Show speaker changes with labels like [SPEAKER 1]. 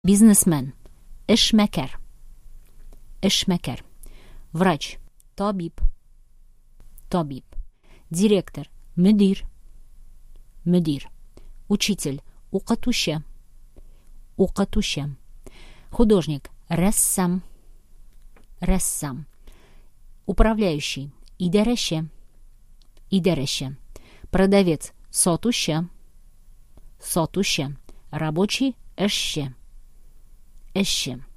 [SPEAKER 1] Бизнесмен. Эшмәкәр. Эшмәкәр. Врач. Табиб. Табиб. Директор. Мөдир. Мөдир. Учитель. Укытучы. Укытучы. Художник. Рәссам. Рәссам. Управляющий. Идарәче. Идарәче. Продавец. Сатучы. Сатучы. Рабочий. Эшче. Эшче.